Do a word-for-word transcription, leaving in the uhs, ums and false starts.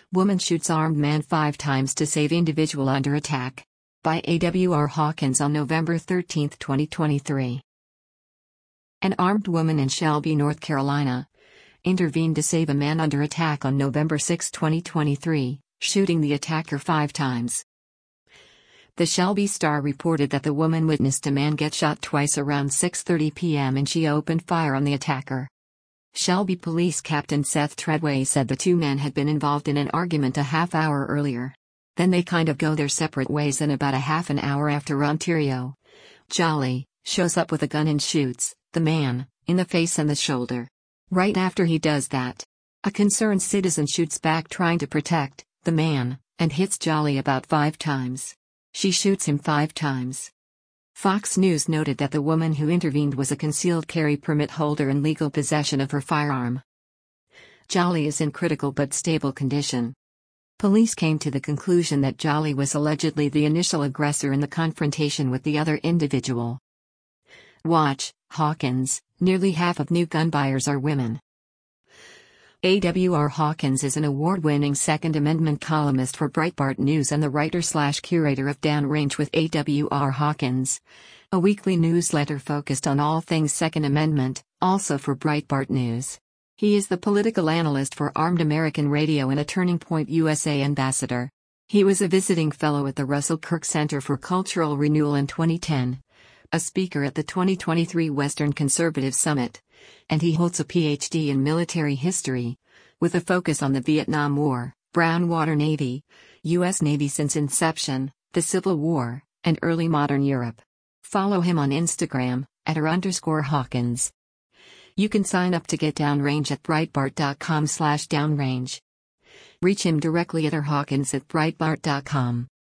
Woman shoots armed man five times to save individual under attack. By A W R Hawkins on November thirteenth, twenty twenty-three. An armed woman in Shelby, North Carolina, intervened to save a man under attack on November sixth, twenty twenty-three, shooting the attacker five times. The Shelby Star reported that the woman witnessed a man get shot twice around six thirty p m and she opened fire on the attacker. Shelby Police Captain Seth Treadway said the two men had been involved in an argument a half hour earlier. Then they kind of go their separate ways, and about a half an hour after Ontario Jolly shows up with a gun and shoots the man in the face and the shoulder. Right after he does that, a concerned citizen shoots back trying to protect the man and hits Jolly about five times. She shoots him five times. Fox News noted that the woman who intervened was a concealed carry permit holder in legal possession of her firearm. Jolly is in critical but stable condition. Police came to the conclusion that Jolly was allegedly the initial aggressor in the confrontation with the other individual. Watch, Hawkins, nearly half of new gun buyers are women. A W R Hawkins is an award-winning Second Amendment columnist for Breitbart News and the writer-slash-curator of Downrange with A W R Hawkins, a weekly newsletter focused on all things Second Amendment, also for Breitbart News. He is the political analyst for Armed American Radio and a Turning Point U S A ambassador. He was a visiting fellow at the Russell Kirk Center for Cultural Renewal in twenty ten, a speaker at the twenty twenty-three Western Conservative Summit, and he holds a P H D in military history, with a focus on the Vietnam War, Brown Water Navy, U S Navy since inception, the Civil War, and early modern Europe. Follow him on Instagram, at r underscore Hawkins. You can sign up to get Downrange at breitbart dot com slash downrange. Reach him directly at r hawkins at breitbart dot com.